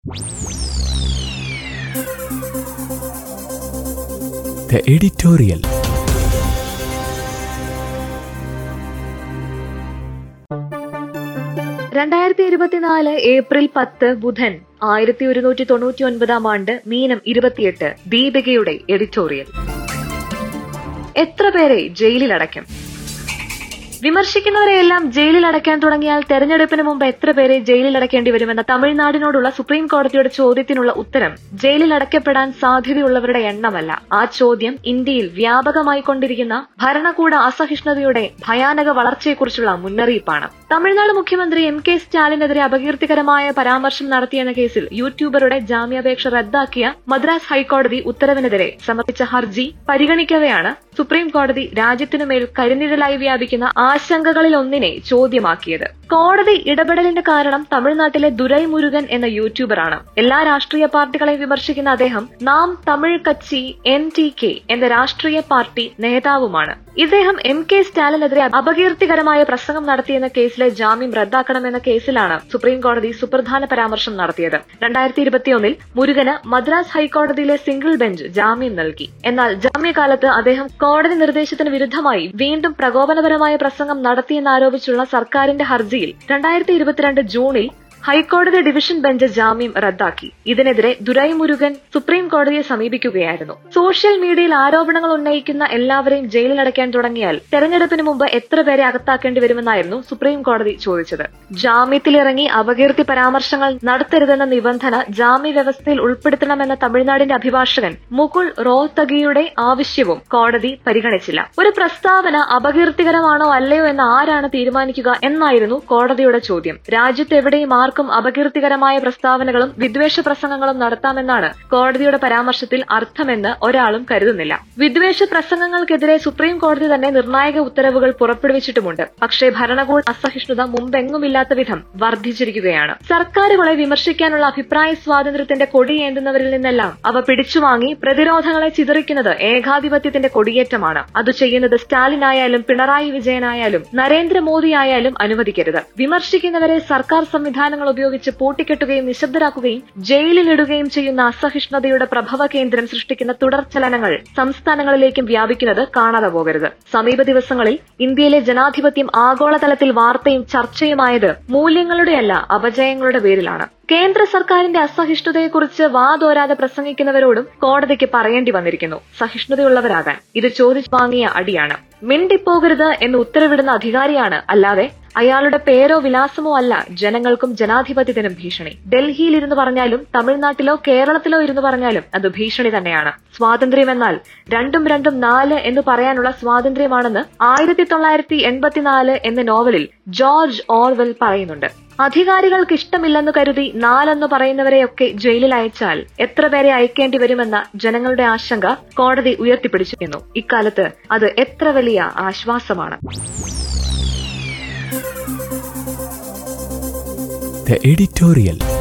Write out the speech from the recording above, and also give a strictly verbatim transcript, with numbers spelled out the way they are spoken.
The editorial. രണ്ടായിരത്തി ഇരുപത്തിനാല് April പത്ത് ബുധൻ ആയിരത്തി ഒരുന്നൂറ്റി തൊണ്ണൂറ്റി ഒൻപതാം ആണ്ട് മീനം ഇരുപത്തിയെട്ട് ദീപികയുടെ എഡിറ്റോറിയൽ. എത്ര പേരെ ജയിലിലടയ്ക്കും? വിമർശിക്കുന്നവരെയെല്ലാം ജയിലിൽ അടയ്ക്കാൻ തുടങ്ങിയാൽ തെരഞ്ഞെടുപ്പിന് മുമ്പ് എത്ര പേരെ ജയിലിൽ അടയ്ക്കേണ്ടി വരുമെന്ന തമിഴ്നാടിനോടുള്ള സുപ്രീം കോടതിയുടെ ചോദ്യത്തിനുള്ള ഉത്തരം ജയിലിൽ അടയ്ക്കപ്പെടാൻ സാധ്യതയുള്ളവരുടെ എണ്ണമല്ല. ആ ചോദ്യം ഇന്ത്യയിൽ വ്യാപകമായി കൊണ്ടിരിക്കുന്ന ഭരണകൂട അസഹിഷ്ണുതയുടെ ഭയാനക വളർച്ചയെക്കുറിച്ചുള്ള മുന്നറിയിപ്പാണ്. തമിഴ്നാട് മുഖ്യമന്ത്രി എം കെ സ്റ്റാലിനെതിരെ അപകീർത്തികരമായ പരാമർശം നടത്തിയെന്ന കേസിൽ യൂട്യൂബറുടെ ജാമ്യാപേക്ഷ റദ്ദാക്കിയ മദ്രാസ് ഹൈക്കോടതി ഉത്തരവിനെതിരെ സമർപ്പിച്ച ഹർജി പരിഗണിക്കവെയാണ് സുപ്രീം കോടതി രാജ്യത്തിനുമേൽ കരിനിഴലായി വ്യാപിക്കുന്ന ആശങ്കകളിൽ ഒന്നിനെ ചോദ്യമാക്കിയത്. കോടതി ഇടപെടലിന്റെ കാരണം തമിഴ്നാട്ടിലെ ദുരൈ മുരുകൻ എന്ന യൂട്യൂബറാണ്. എല്ലാ രാഷ്ട്രീയ പാർട്ടികളെയും വിമർശിക്കുന്ന അദ്ദേഹം Naam Tamil Katchi N T K എന്ന രാഷ്ട്രീയ പാർട്ടി നേതാവുമാണ്. ഇദ്ദേഹം എം കെ സ്റ്റാലിനെതിരെ അപകീർത്തികരമായ പ്രസംഗം നടത്തിയെന്ന കേസിലെ ജാമ്യം റദ്ദാക്കണമെന്ന കേസിലാണ് സുപ്രീം കോടതി സുപ്രധാന പരാമർശം നടത്തിയത്. രണ്ടായിരത്തി ഇരുപത്തിയൊന്നിൽ മുരുകന് മദ്രാസ് ഹൈക്കോടതിയിലെ സിംഗിൾ ബെഞ്ച് ജാമ്യം നൽകി. എന്നാൽ ജാമ്യകാലത്ത് അദ്ദേഹം കോടതി നിർദ്ദേശത്തിന് വിരുദ്ധമായി വീണ്ടും പ്രകോപനപരമായ പ്രസംഗം നടത്തിയെന്നാരോപിച്ചുള്ള സർക്കാരിന്റെ ഹർജിയിൽ രണ്ടായിരത്തി ഇരുപത്തിരണ്ട് ജൂണിൽ ഹൈക്കോടതി ഡിവിഷൻ ബെഞ്ച് ജാമ്യം റദ്ദാക്കി. ഇതിനെതിരെ ദുരൈ മുരുകൻ സുപ്രീം കോടതിയെ സമീപിക്കുകയായിരുന്നു. സോഷ്യൽ മീഡിയയിൽ ആരോപണങ്ങൾ ഉന്നയിക്കുന്ന എല്ലാവരെയും ജയിലിലടയ്ക്കാൻ തുടങ്ങിയാൽ തെരഞ്ഞെടുപ്പിന് മുമ്പ് എത്ര പേരെ അകത്താക്കേണ്ടി വരുമെന്നായിരുന്നു സുപ്രീം കോടതി ചോദിച്ചത്. ജാമ്യത്തിലിറങ്ങി അപകീർത്തി പരാമർശങ്ങൾ നടത്തരുതെന്ന നിബന്ധന ജാമ്യ വ്യവസ്ഥയിൽ ഉൾപ്പെടുത്തണമെന്ന തമിഴ്നാടിന്റെ അഭിഭാഷകൻ മുകുൾ റോഹ്തഗിയുടെ ആവശ്യവും കോടതി പരിഗണിച്ചില്ല. ഒരു പ്രസ്താവന അപകീർത്തികരമാണോ അല്ലയോ എന്ന് ആരാണ് തീരുമാനിക്കുക എന്നായിരുന്നു കോടതിയുടെ ചോദ്യം. രാജ്യത്തെവിടെയും ആർക്കും അപകീർത്തികരമായ പ്രസ്താവനകളും വിദ്വേഷ പ്രസംഗങ്ങളും നടത്താമെന്നാണ് കോടതിയുടെ പരാമർശത്തിൽ അർത്ഥമെന്ന് ഒരാളും കരുതുന്നില്ല. വിദ്വേഷ പ്രസംഗങ്ങൾക്കെതിരെ സുപ്രീം കോടതി തന്നെ നിർണായക ഉത്തരവുകൾ പുറപ്പെടുവിച്ചിട്ടുമുണ്ട്. പക്ഷേ ഭരണകൂട അസഹിഷ്ണുത മുമ്പെങ്ങുമില്ലാത്ത വിധം വർദ്ധിച്ചിരിക്കുകയാണ്. സർക്കാരുകളെ വിമർശിക്കാനുള്ള അഭിപ്രായ സ്വാതന്ത്ര്യത്തിന്റെ കൊടിയേന്തുന്നവരിൽ നിന്നെല്ലാം അവ പിടിച്ചുവാങ്ങി പ്രതിരോധങ്ങളെ ചിതറിക്കുന്നത് ഏകാധിപത്യത്തിന്റെ കൊടിയേറ്റമാണ്. അത് ചെയ്യുന്നത് സ്റ്റാലിനായാലും പിണറായി വിജയനായാലും നരേന്ദ്രമോദിയായാലും അനുവദിക്കരുത്. വിമർശിക്കുന്നവരെ സർക്കാർ സംവിധാനങ്ങൾ ഉപയോഗിച്ച് പൂട്ടിക്കെട്ടുകയും നിശബ്ദരാക്കുകയും ജയിലിലിടുകയും ചെയ്യുന്ന അസഹിഷ്ണുതയുടെ പ്രഭവ കേന്ദ്രം സൃഷ്ടിക്കുന്ന തുടർചലനങ്ങൾ സംസ്ഥാനങ്ങളിലേക്കും വ്യാപിക്കുന്നത് കാണാതെ പോകരുത്. സമീപ ദിവസങ്ങളിൽ ഇന്ത്യയിലെ ജനാധിപത്യം ആഗോളതലത്തിൽ വാർത്തയും ചർച്ചയുമായത് മൂല്യങ്ങളുടെയല്ല അപജയങ്ങളുടെ പേരിലാണ്. കേന്ദ്ര സർക്കാരിന്റെ അസഹിഷ്ണുതയെക്കുറിച്ച് വാതോരാതെ പ്രസംഗിക്കുന്നവരോടും കോടതിക്ക് പറയേണ്ടി വന്നിരിക്കുന്നു സഹിഷ്ണുതയുള്ളവരാകാൻ. ഇത് ചോദിച്ചു വാങ്ങിയ അടിയാണ്. മിണ്ടിപ്പോകരുത് എന്ന് ഉത്തരവിടുന്ന അധികാരിയാണ്, അല്ലാതെ അയാളുടെ പേരോ വിലാസമോ അല്ല ജനങ്ങൾക്കും ജനാധിപത്യത്തിനും ഭീഷണി. ഡൽഹിയിൽ ഇരുന്ന് പറഞ്ഞാലും തമിഴ്നാട്ടിലോ കേരളത്തിലോ ഇരുന്ന് പറഞ്ഞാലും അത് ഭീഷണി തന്നെയാണ്. സ്വാതന്ത്ര്യമെന്നാൽ രണ്ടും രണ്ടും നാല് എന്ന് പറയാനുള്ള സ്വാതന്ത്ര്യമാണെന്ന് ആയിരത്തി തൊള്ളായിരത്തി എൺപത്തിനാല് എന്ന നോവലിൽ ജോർജ് ഓർവെൽ പറയുന്നുണ്ട്. അധികാരികൾക്ക് ഇഷ്ടമില്ലെന്ന് കരുതി നാലെന്ന് പറയുന്നവരെയൊക്കെ ജയിലിൽ അയച്ചാൽ എത്ര പേരെ അയക്കേണ്ടി വരുമെന്ന ജനങ്ങളുടെ ആശങ്ക കോടതി ഉയർത്തിപ്പിടിച്ചിരുന്നു. ഇക്കാലത്ത് അത് എത്ര വലിയ ആശ്വാസമാണ്. The editorial.